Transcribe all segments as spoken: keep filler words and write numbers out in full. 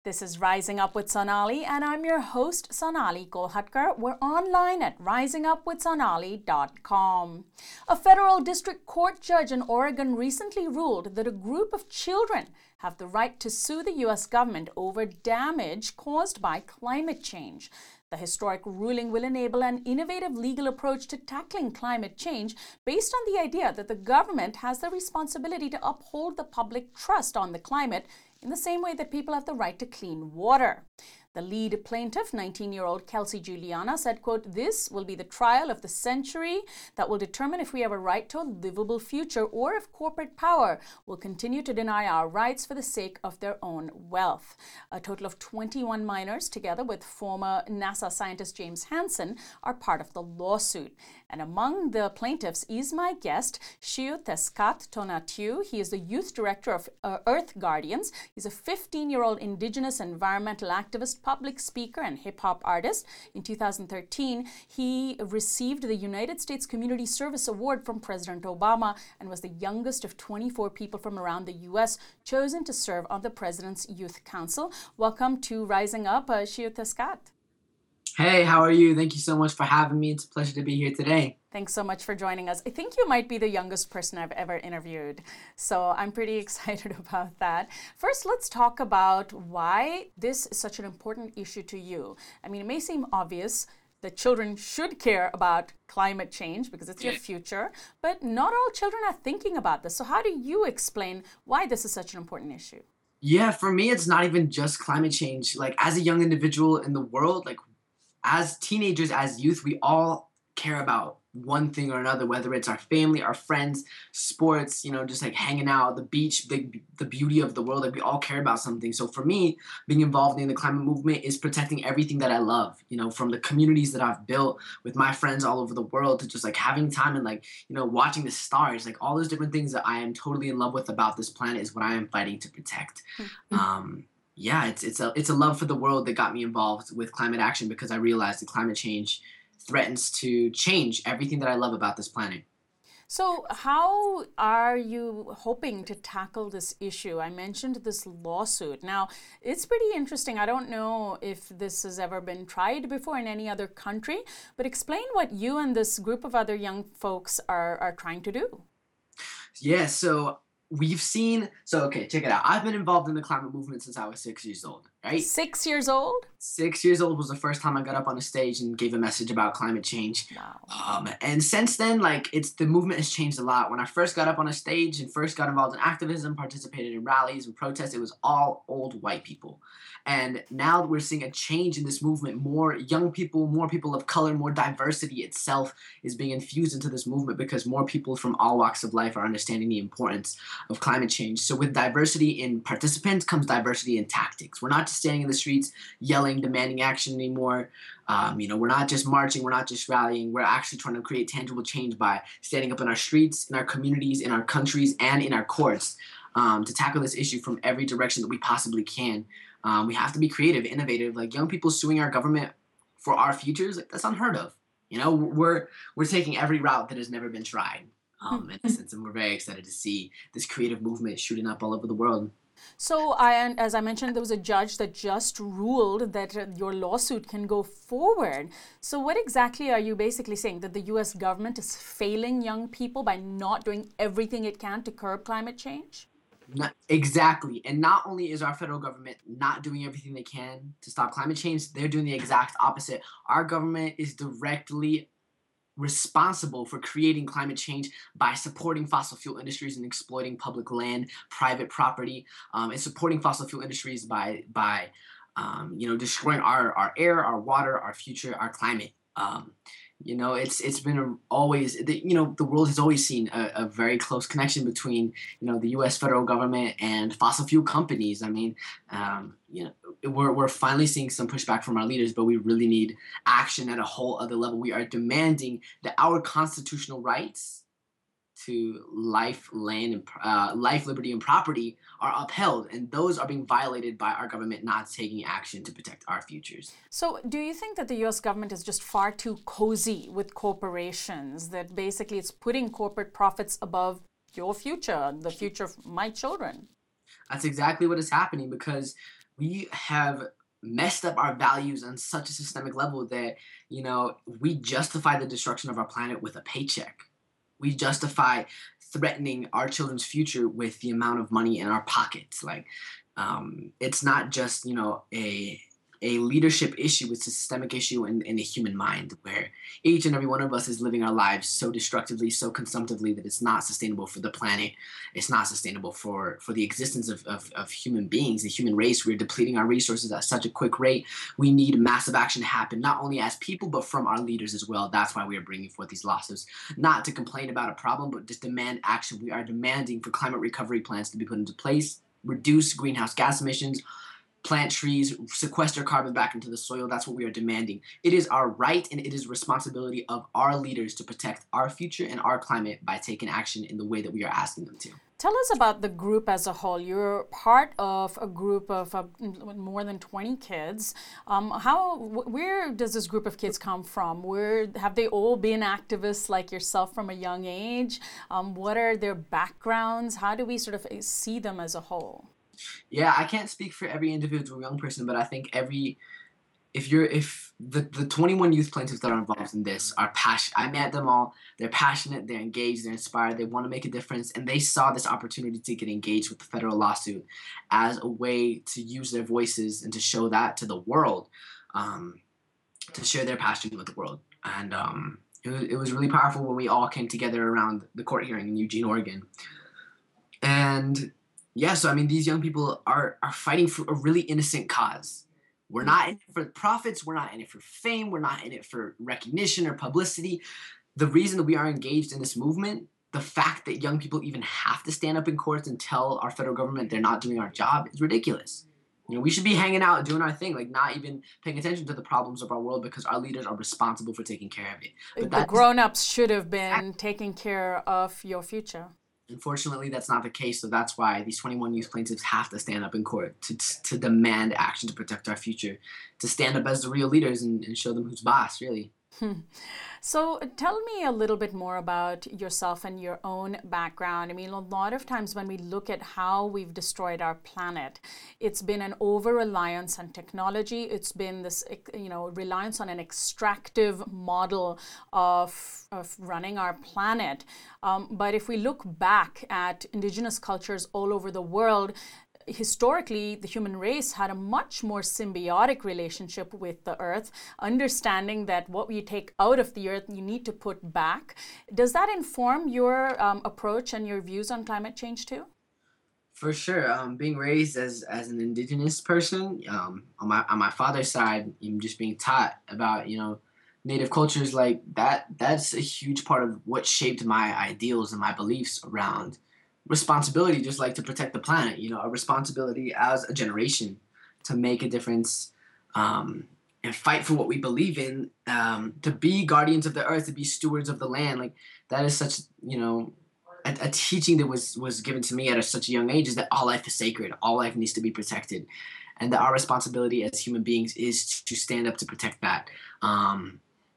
This is Rising Up with Sonali, and I'm your host, Sonali Kolhatkar. We're online at rising up with sonali dot com. A federal district court judge in Oregon recently ruled that a group of children have the right to sue the U S government over damage caused by climate change. The historic ruling will enable an innovative legal approach to tackling climate change based on the idea that the government has the responsibility to uphold the public trust on the climate in the same way that people have the right to clean water. The lead plaintiff, nineteen-year-old Kelsey Juliana, said, quote, "This will be the trial of the century that will determine if we have a right to a livable future or if corporate power will continue to deny our rights for the sake of their own wealth." A total of twenty-one minors, together with former NASA scientist James Hansen, are part of the lawsuit. And among the plaintiffs is my guest, Shiu Tescat Tonatiuh. He is the youth director of uh, Earth Guardians. He's a fifteen-year-old indigenous environmental activist, public speaker, and hip-hop artist. In two thousand thirteen, he received the United States Community Service Award from President Obama and was the youngest of twenty-four people from around the U S chosen to serve on the President's Youth Council. Welcome to Rising Up, uh, Shiu Tescat. Hey, how are you? Thank you so much for having me. It's a pleasure to be here today. Thanks so much for joining us. I think you might be the youngest person I've ever interviewed, so I'm pretty excited about that. First, let's talk about why this is such an important issue to you. I mean, it may seem obvious that children should care about climate change because it's your future, but not all children are thinking about this. So how do you explain why this is such an important issue? Yeah, for me, it's not even just climate change. Like, as a young individual in the world, like, as teenagers, as youth, we all care about one thing or another, whether it's our family, our friends, sports, you know, just like hanging out, the beach, the, the beauty of the world. Like, we all care about something. So for me, being involved in the climate movement is protecting everything that I love, you know, from the communities that I've built with my friends all over the world to just like having time and like, you know, watching the stars, like all those different things that I am totally in love with about this planet is what I am fighting to protect. Mm-hmm. Um, Yeah, it's it's a it's a love for the world that got me involved with climate action because I realized that climate change threatens to change everything that I love about this planet. So how are you hoping to tackle this issue? I mentioned this lawsuit. Now, it's pretty interesting. I don't know if this has ever been tried before in any other country, but explain what you and this group of other young folks are, are trying to do. Yeah, so we've seen, so okay, check it out. I've been involved in the climate movement since I was six years old, right? Six years old? Six years old was the first time I got up on a stage and gave a message about climate change. Wow. Um, and since then, like, it's the movement has changed a lot. When I first got up on a stage and first got involved in activism, participated in rallies and protests, it was all old white people. And now we're seeing a change in this movement. More young people, more people of color, more diversity itself is being infused into this movement because more people from all walks of life are understanding the importance of climate change. So with diversity in participants comes diversity in tactics. We're not just standing in the streets yelling, demanding action anymore. Um, you know, we're not just marching, we're not just rallying. We're actually trying to create tangible change by standing up in our streets, in our communities, in our countries, and in our courts um, to tackle this issue from every direction that we possibly can. Um, we have to be creative, innovative. Like, young people suing our government for our futures, like, that's unheard of. You know, we're we're taking every route that has never been tried, um, in essence, and we're very excited to see this creative movement shooting up all over the world. So, I, and as I mentioned, there was a judge that just ruled that uh, your lawsuit can go forward. So what exactly are you basically saying? That the U S government is failing young people by not doing everything it can to curb climate change? Not, exactly. And not only is our federal government not doing everything they can to stop climate change, they're doing the exact opposite. Our government is directly responsible for creating climate change by supporting fossil fuel industries and exploiting public land, private property, um, and supporting fossil fuel industries by by um, you know, destroying our, our air, our water, our future, our climate. Um, you know, it's it's been a, always, the, you know, the world has always seen a, a very close connection between, you know, the U S federal government and fossil fuel companies. I mean, um, you know, we're we're finally seeing some pushback from our leaders, but we really need action at a whole other level. We are demanding that our constitutional rights to life, land, and uh, life, liberty, and property are upheld, and those are being violated by our government not taking action to protect our futures. So do you think that the U S government is just far too cozy with corporations, that basically it's putting corporate profits above your future, the future of my children? That's exactly what is happening, because we have messed up our values on such a systemic level that, you know, we justify the destruction of our planet with a paycheck. We justify threatening our children's future with the amount of money in our pockets. Like, um, it's not just, you know, a a leadership issue, it's a systemic issue in, in the human mind where each and every one of us is living our lives so destructively, so consumptively that it's not sustainable for the planet. It's not sustainable for, for the existence of, of, of human beings, the human race. We're depleting our resources at such a quick rate. We need massive action to happen, not only as people, but from our leaders as well. That's why we are bringing forth these lawsuits, not to complain about a problem, but just demand action. We are demanding for climate recovery plans to be put into place, reduce greenhouse gas emissions, plant trees, sequester carbon back into the soil. That's what we are demanding. It is our right and it is responsibility of our leaders to protect our future and our climate by taking action in the way that we are asking them to. Tell us about the group as a whole. You're part of a group of uh, more than twenty kids. Um, how, wh- where does this group of kids come from? Where have they all been activists like yourself from a young age? Um, what are their backgrounds? How do we sort of see them as a whole? Yeah, I can't speak for every individual young person, but I think every if you're if the the twenty-one youth plaintiffs that are involved in this are passionate. I met them all. They're passionate, they're engaged, they're inspired, they want to make a difference, and they saw this opportunity to get engaged with the federal lawsuit as a way to use their voices and to show that to the world, um, to share their passion with the world. And um, it was, it was really powerful when we all came together around the court hearing in Eugene, Oregon. And yeah, so I mean, these young people are are fighting for a really innocent cause. We're not in it for profits. We're not in it for fame. We're not in it for recognition or publicity. The reason that we are engaged in this movement, the fact that young people even have to stand up in courts and tell our federal government they're not doing our job is ridiculous. You know, we should be hanging out doing our thing, like not even paying attention to the problems of our world because our leaders are responsible for taking care of it. But The that's grown-ups should have been taking care of your future. Unfortunately, that's not the case. So that's why these twenty-one youth plaintiffs have to stand up in court to to demand action to protect our future, to stand up as the real leaders and, and show them who's boss, really. So tell me a little bit more about yourself and your own background. I mean, a lot of times when we look at how we've destroyed our planet, it's been an over-reliance on technology. It's been this, you know, reliance on an extractive model of, of running our planet. Um, but if we look back at indigenous cultures all over the world, historically, the human race had a much more symbiotic relationship with the earth, understanding that what you take out of the earth, you need to put back. Does that inform your um, approach and your views on climate change too? For sure. Um, being raised as as an indigenous person, um, on my on my father's side, I'm just being taught about, you know, native cultures like that. That's a huge part of what shaped my ideals and my beliefs around responsibility, just like to protect the planet, you know, a responsibility as a generation to make a difference, um, and fight for what we believe in, um, to be guardians of the earth, to be stewards of the land. Like that is such, you know, a, a teaching that was was given to me at a, such a young age, is that all life is sacred, all life needs to be protected, and that our responsibility as human beings is to stand up to protect that. Um,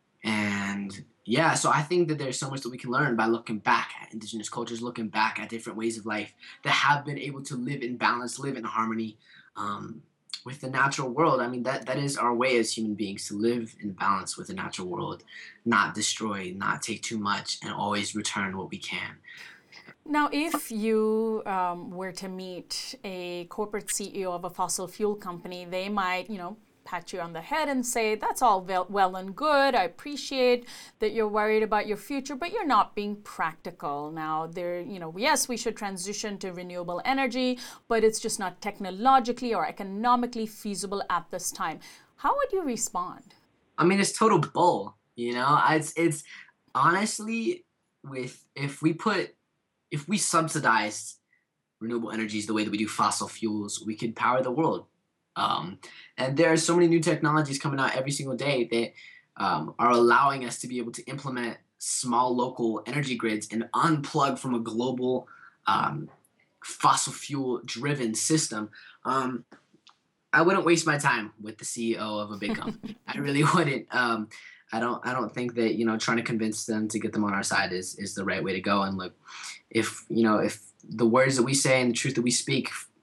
and yeah, so I think that there's so much that we can learn by looking back at indigenous cultures, looking back at different ways of life that have been able to live in balance, live in harmony, um, with the natural world. I mean, that that is our way as human beings, to live in balance with the natural world, not destroy, not take too much, and always return what we can. Now, if you um, were to meet a corporate C E O of a fossil fuel company, they might, you know, pat you on the head and say, that's all well, well and good. I appreciate that you're worried about your future, but you're not being practical. Now, there, you know, yes, we should transition to renewable energy, but it's just not technologically or economically feasible at this time. How would you respond? I mean, it's total bull, you know? It's, it's honestly, with, if we put, if we subsidized renewable energies the way that we do fossil fuels, we could power the world. Um, and there are so many new technologies coming out every single day that um, are allowing us to be able to implement small local energy grids and unplug from a global um, fossil fuel driven system. Um, I wouldn't waste my time with the C E O of a big company. I really wouldn't. Um, I don't. I don't think that, you know, trying to convince them to get them on our side is is the right way to go. And look, if you know if the words that we say and the truth that we speak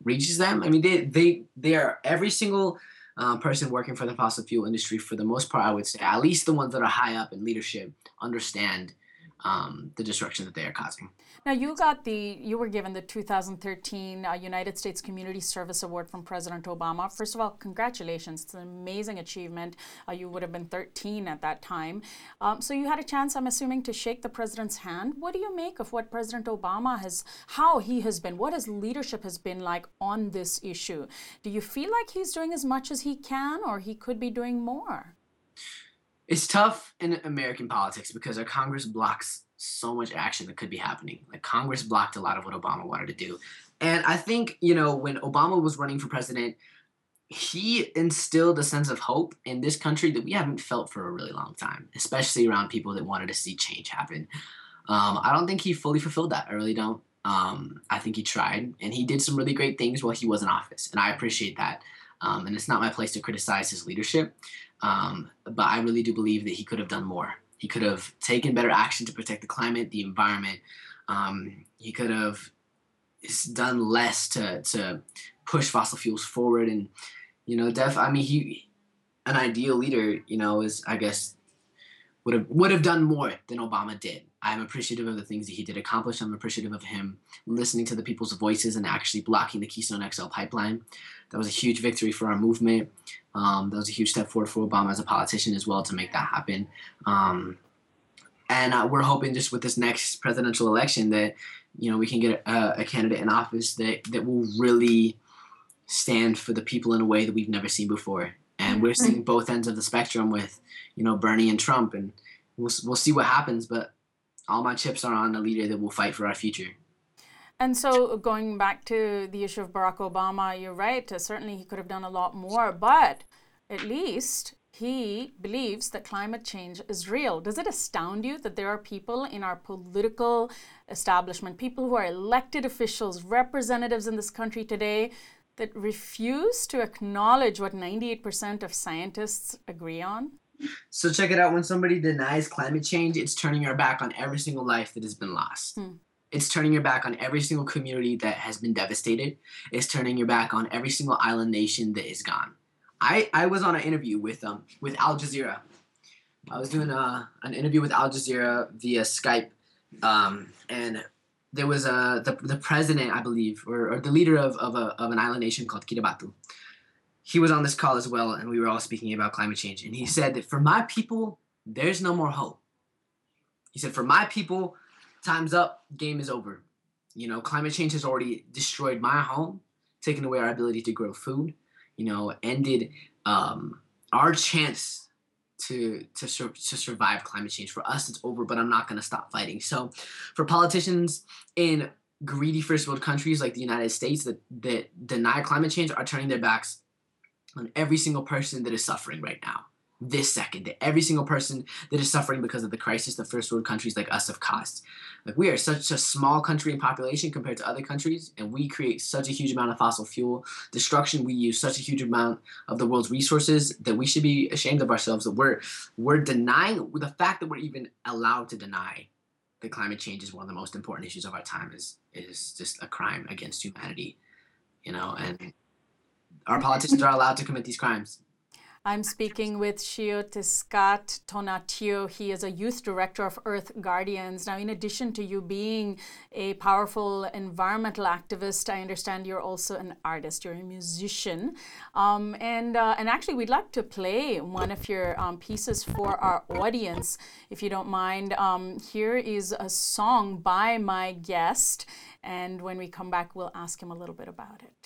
reaches them. I mean, they they they are every single uh, person working for the fossil fuel industry, for the most part, I would say, at least the ones that are high up in leadership, understand um, the destruction that they are causing. Now, you got the, you were given the two thousand thirteen uh, United States Community Service Award from President Obama. First of all, congratulations. It's an amazing achievement. Uh, you would have been thirteen at that time. Um, so you had a chance, I'm assuming, to shake the president's hand. What do you make of what President Obama has, how he has been, what his leadership has been like on this issue? Do you feel like he's doing as much as he can, or he could be doing more? It's tough in American politics because our Congress blocks so much action that could be happening. Like, Congress blocked a lot of what Obama wanted to do. And I think, you know, when Obama was running for president, he instilled a sense of hope in this country that we haven't felt for a really long time, especially around people that wanted to see change happen. Um, I don't think he fully fulfilled that. I really don't. Um, I think he tried, and he did some really great things while he was in office, and I appreciate that. Um, and it's not my place to criticize his leadership, um, but I really do believe that he could have done more. He could have taken better action to protect the climate, the environment. Um, he could have done less to to push fossil fuels forward. And, you know, def. I mean, he, an ideal leader, you know, is, I guess, would have would have done more than Obama did. I'm appreciative of the things that he did accomplish. I'm appreciative of him listening to the people's voices and actually blocking the Keystone X L pipeline. That was a huge victory for our movement. Um, that was a huge step forward for Obama as a politician as well to make that happen. Um, and uh, we're hoping just with this next presidential election that, you know, we can get a, a candidate in office that, that will really stand for the people in a way that we've never seen before. And we're seeing both ends of the spectrum with, you know, Bernie and Trump, and we'll we'll see what happens. But all my chips are on a leader that will fight for our future. And so going back to the issue of Barack Obama, you're right. Uh, certainly he could have done a lot more, but at least he believes that climate change is real. Does it astound you that there are people in our political establishment, people who are elected officials, representatives in this country today, that refuse to acknowledge what ninety-eight percent of scientists agree on? So check it out. When somebody denies climate change, it's turning your back on every single life that has been lost. Hmm. It's turning your back on every single community that has been devastated. It's turning your back on every single island nation that is gone. I, I was on an interview with um with Al Jazeera. I was doing a, an interview with Al Jazeera via Skype, um, and there was a the, the president, I believe, or, or the leader of of, a, of an island nation called Kiribati. He was on this call as well, and we were all speaking about climate change. And he said that for my people, there's no more hope. He said, for my people, time's up, game is over. You know, climate change has already destroyed my home, taken away our ability to grow food, you know, ended um, our chance to to sur- to survive climate change. For us, it's over, but I'm not going to stop fighting. So for politicians in greedy first world countries like the United States that, that deny climate change are turning their backs on every single person that is suffering right now, this second, that every single person that is suffering because of the crisis that first world countries like us have caused. Like, we are such a small country in population compared to other countries, and we create such a huge amount of fossil fuel destruction. We use such a huge amount of the world's resources that we should be ashamed of ourselves, that we're we're denying, the fact that we're even allowed to deny that climate change is one of the most important issues of our time is is just a crime against humanity, you know, and our politicians are allowed to commit these crimes. I'm speaking with Xiuhtezcatl Tonatiuh. He is a youth director of Earth Guardians. Now, in addition to you being a powerful environmental activist, I understand you're also an artist. You're a musician. Um, and uh, and actually, we'd like to play one of your um, pieces for our audience, if you don't mind. Um, here is a song by my guest. And when we come back, we'll ask him a little bit about it.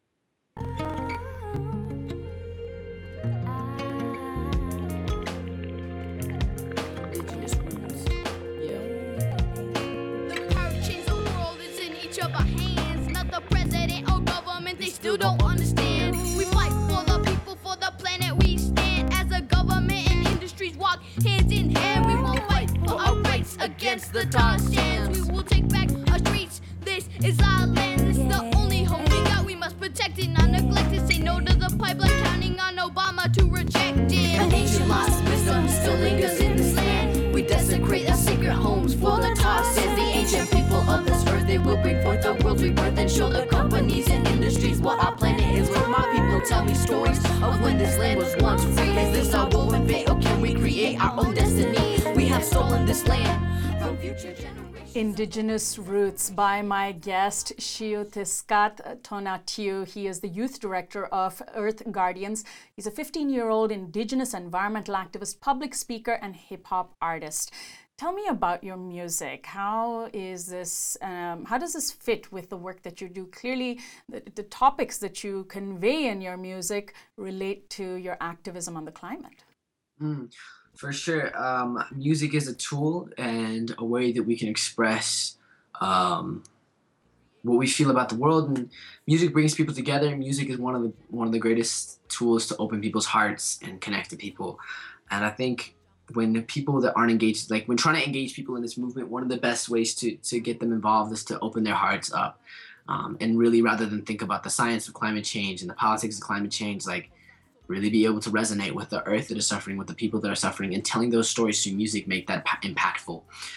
They still don't understand. We fight for the people, for the planet we stand. As a government and industries walk hand in hand, we will fight for our rights against the tar sands. We will take back our streets. This is our land. This is the only home we got. We must protect it, not neglect it. Say no to the pipeline, counting on Obama to reject it. An ancient lost wisdom still lingers in this land. We desecrate our sacred homes for the tar sands. The ancient people of this earth, they will will bring forth the world's rebirth and show the companies and industries what our planet is. Where my people tell me stories of when this land was once free. Is this our woven fate, or can we create our own destiny? We have stolen this land from future generations. Indigenous Roots by my guest, Xiuhtezcatl Tonatiuh. He is the youth director of Earth Guardians. He's a fifteen-year-old Indigenous environmental activist, public speaker, and hip-hop artist. Tell me about your music. How is this? Um, how does this fit with the work that you do? Clearly, the, the topics that you convey in your music relate to your activism on the climate. Mm. For sure. Um, music is a tool and a way that we can express um, what we feel about the world. And music brings people together. Music is one of the one of the greatest tools to open people's hearts and connect to people. And I think when the people that aren't engaged, like when trying to engage people in this movement, one of the best ways to to get them involved is to open their hearts up. Um, and really, rather than think about the science of climate change and the politics of climate change, like really be able to resonate with the earth that is suffering, with the people that are suffering, and telling those stories through music make that pa- impactful.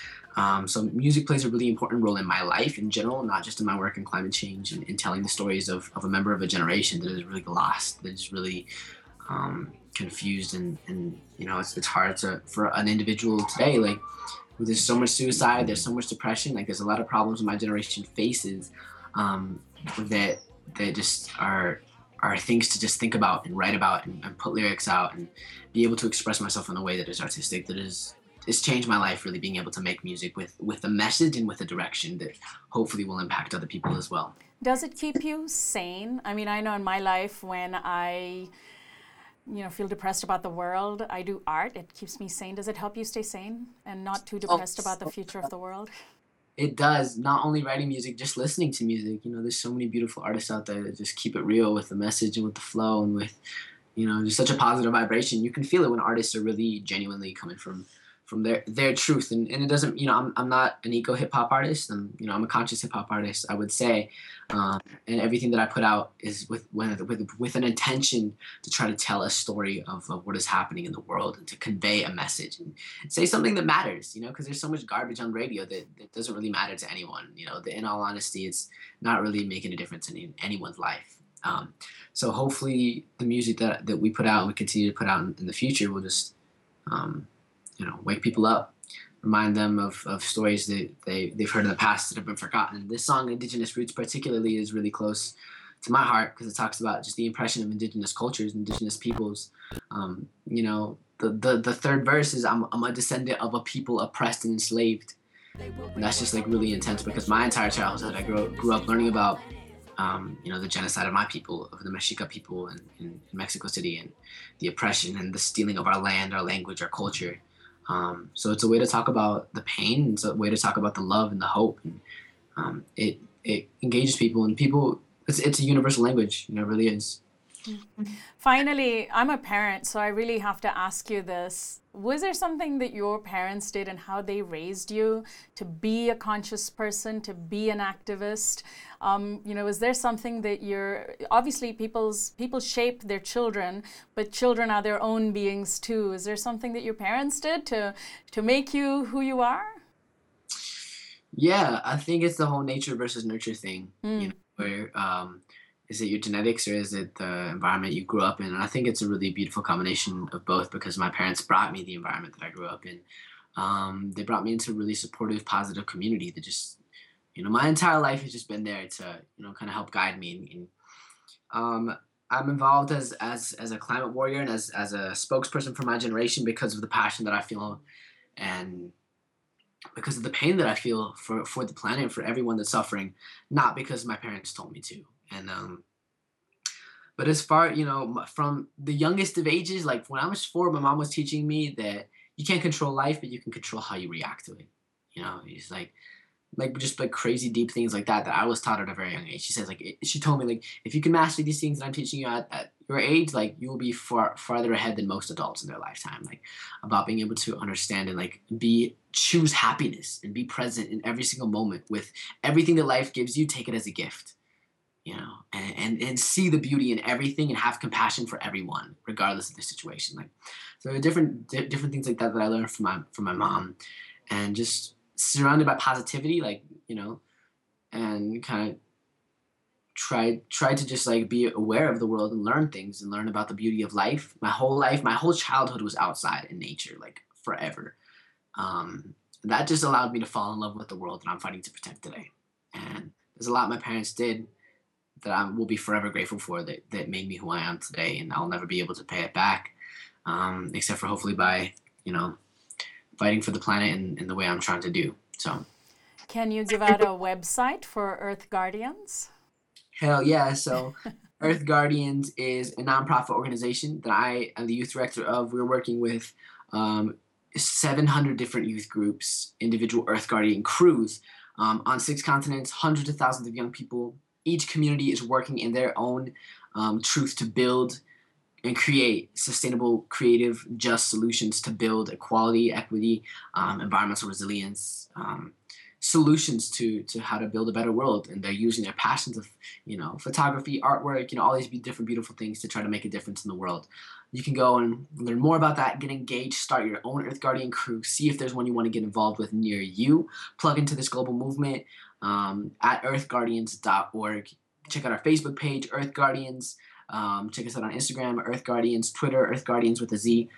Um, so music plays a really important role in my life in general, not just in my work in climate change, and, and telling the stories of, of a member of a generation that is really lost, that is really um, confused, and, and you know, it's, it's hard to for an individual today, like there's so much suicide, there's so much depression, like there's a lot of problems my generation faces um, that that just are are things to just think about and write about and, and put lyrics out and be able to express myself in a way that is artistic, that is it's changed my life, really being able to make music with with a message and with a direction that hopefully will impact other people as well. Does it keep you sane? I mean, I know in my life when I you know, feel depressed about the world, I do art. It keeps me sane. Does it help you stay sane and not too depressed oh, about the future of the world? It does. Not only writing music, just listening to music. You know, there's so many beautiful artists out there that just keep it real with the message and with the flow and with, you know, just such a positive vibration. You can feel it when artists are really genuinely coming from from their their truth. And, and it doesn't, you know, I'm I'm not an eco hip hop artist. I'm, you know, I'm a conscious hip hop artist, I would say. Um, and everything that I put out is with with with with an intention to try to tell a story of, of what is happening in the world and to convey a message and say something that matters, you know, because there's so much garbage on radio that, that doesn't really matter to anyone. You know, that in all honesty, it's not really making a difference in anyone's life. Um, so hopefully the music that that we put out and we continue to put out in, in the future will just, um, you know, wake people up, remind them of, of stories that they, they've heard in the past that have been forgotten. This song, Indigenous Roots, particularly is really close to my heart because it talks about just the impression of Indigenous cultures, Indigenous peoples. Um, you know, the, the, the third verse is, I'm, I'm a descendant of a people oppressed and enslaved. And that's just like really intense because my entire childhood, I grew, grew up learning about Um, you know, the genocide of my people, of the Mexica people in, in, in Mexico City, and the oppression and the stealing of our land, our language, our culture. Um, so it's a way to talk about the pain. It's a way to talk about the love and the hope. And um, it it engages people, and people. It's it's a universal language. You know, it really is. Finally, I'm a parent, so I really have to ask you this. Was there something that your parents did and how they raised you to be a conscious person, to be an activist? Um, you know, is there something that you're, obviously people's people shape their children, but children are their own beings too. Is there something that your parents did to, to make you who you are? Yeah, I think it's the whole nature versus nurture thing, Mm. you know, where, um, is it your genetics or is it the environment you grew up in? And I think it's a really beautiful combination of both because my parents brought me the environment that I grew up in. Um, they brought me into a really supportive, positive community that just, you know, my entire life has just been there to, you know, kind of help guide me. And, and um, I'm involved as as as a climate warrior and as as a spokesperson for my generation because of the passion that I feel and because of the pain that I feel for, for the planet, for everyone that's suffering, not because my parents told me to. And um, but as far, you know, from the youngest of ages, like when I was four, my mom was teaching me that you can't control life, but you can control how you react to it. You know, it's like, like just like crazy deep things like that that I was taught at a very young age. She says, like, it, she told me, like, if you can master these things that I'm teaching you at, at your age, like you will be far farther ahead than most adults in their lifetime. Like about being able to understand and like be choose happiness and be present in every single moment with everything that life gives you. Take it as a gift. You know, and, and, and see the beauty in everything and have compassion for everyone, regardless of the situation. Like, so different di- different things like that that I learned from my from my mom, and just surrounded by positivity, like, you know, and kind of try try to just like be aware of the world and learn things and learn about the beauty of life. My whole life, my whole childhood was outside in nature, like forever. Um, that just allowed me to fall in love with the world that I'm fighting to protect today. And there's a lot my parents did that I will be forever grateful for, that, that made me who I am today, and I'll never be able to pay it back, um, except for hopefully by, you know, fighting for the planet in, in the way I'm trying to do. So, can you give out a website for Earth Guardians? Hell yeah. So Earth Guardians is a nonprofit organization that I am the youth director of. We're working with um, seven hundred different youth groups, individual Earth Guardian crews um, on six continents, hundreds of thousands of young people. Each community is working in their own um, truth to build and create sustainable, creative, just solutions to build equality, equity, um, environmental resilience, um, solutions to to how to build a better world. And they're using their passions of, you know, photography, artwork, you know, all these different beautiful things to try to make a difference in the world. You can go and learn more about that, get engaged, start your own Earth Guardian crew, see if there's one you want to get involved with near you, plug into this global movement um, at earth guardians dot org. Check out our Facebook page, Earth Guardians. Um, check us out on Instagram, Earth Guardians, Twitter, Earth Guardians with a Z.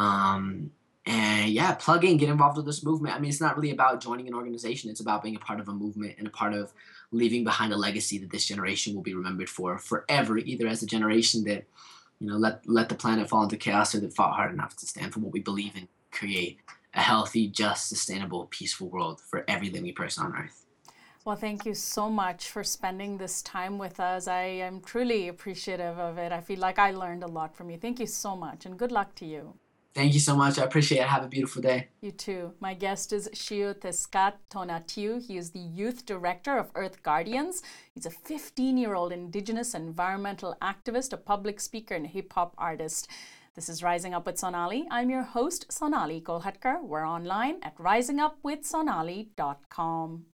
Um, and yeah, plug in, get involved with this movement. I mean, it's not really about joining an organization. It's about being a part of a movement and a part of leaving behind a legacy that this generation will be remembered for forever, either as a generation that, you know, let let the planet fall into chaos, or that fought hard enough to stand for what we believe in, create a healthy, just, sustainable, peaceful world for every living person on Earth. Well, thank you so much for spending this time with us. I am truly appreciative of it. I feel like I learned a lot from you. Thank you so much, and good luck to you. Thank you so much. I appreciate it. Have a beautiful day. You too. My guest is Shio Teskat Tonatiu. He is the Youth Director of Earth Guardians. He's a fifteen-year-old Indigenous environmental activist, a public speaker, and hip-hop artist. This is Rising Up with Sonali. I'm your host, Sonali Kolhatkar. We're online at rising up with sonali dot com.